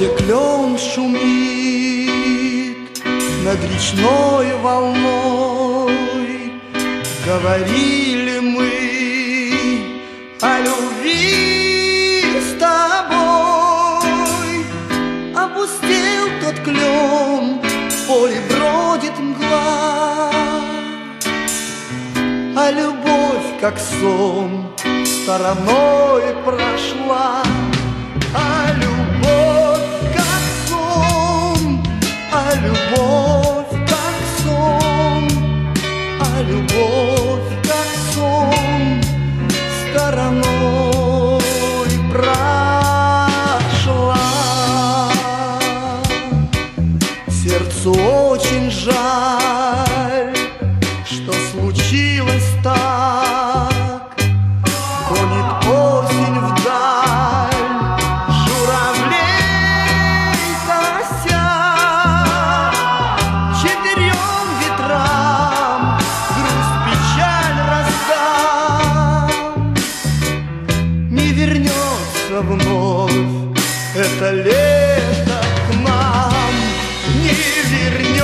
где клен шумит над речной волной. Говорили мы о любви с тобой. Опустел тот клен, в поле бродит мгла, а любовь, как сон, стороной прошла. А любовь, как сон, а любовь, как сон, а любовь, как сон, стороной прошла. Сердцу очень жаль, что случилось так. Гонит осень вдаль журавлей кося. Четырем ветрам грусть, печаль раздам. Не вернется вновь это лето к нам, не вернется.